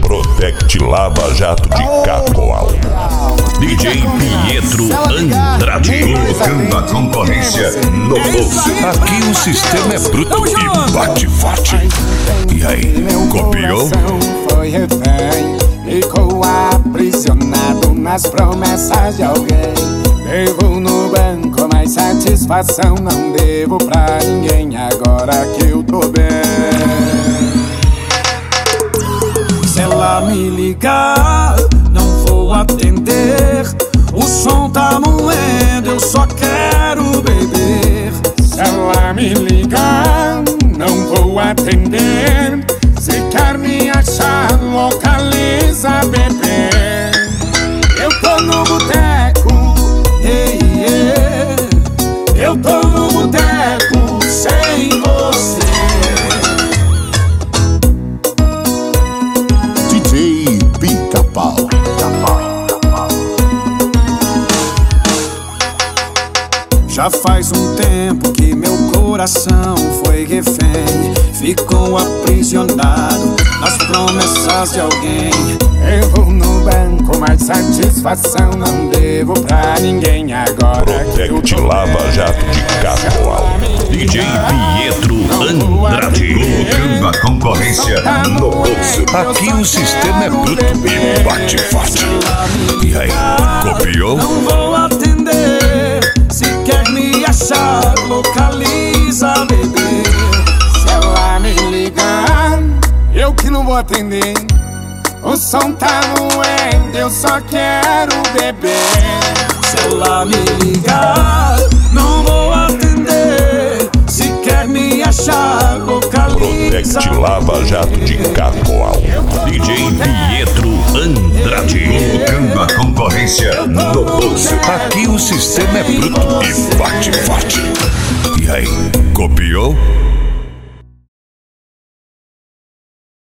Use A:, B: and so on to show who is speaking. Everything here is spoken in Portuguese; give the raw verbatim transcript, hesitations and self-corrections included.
A: Protect Lava Jato de Cacoal. D J Pietro Andrade. Colocando a concorrência no bolso. Aqui o sistema é bruto e bate forte. E aí, copiou?
B: Foi refém, ficou aprisionado nas promessas de alguém. Devo no banco, mas satisfação não devo pra ninguém. Agora que eu tô bem, se ela me ligar, não vou atender. O som tá moendo, eu só quero beber. Se ela me ligar, não vou atender. Se quer me achar, localiza, bebê. Eu tô no boteco, hey, yeah. Eu tô no boteco sem você.
C: D J Pica-Pau.
B: Já faz um tempo que meu coração foi refém, ficou aprisionado nas promessas de alguém. Eu vou no banco, mas satisfação não devo pra ninguém. Agora
A: Protect Lava Jato de Cacoal. D J Pietro Andrade. Colocando a concorrência no bolso. Aqui o sistema é bruto e bate forte. E aí, copiou?
B: Não vou atender. Se quer me achar, localiza, bebê. Se ela me ligar, eu que não vou atender. O som tá moendo, eu só quero beber. Se ela me ligar, não vou atender. Se quer me achar, localiza.
A: Protect Lava Jato de Cacoal. D J Pietro Andrade. Colocando a concorrência no bolso. Aqui o sistema é bruto e bate forte. E aí, copiou?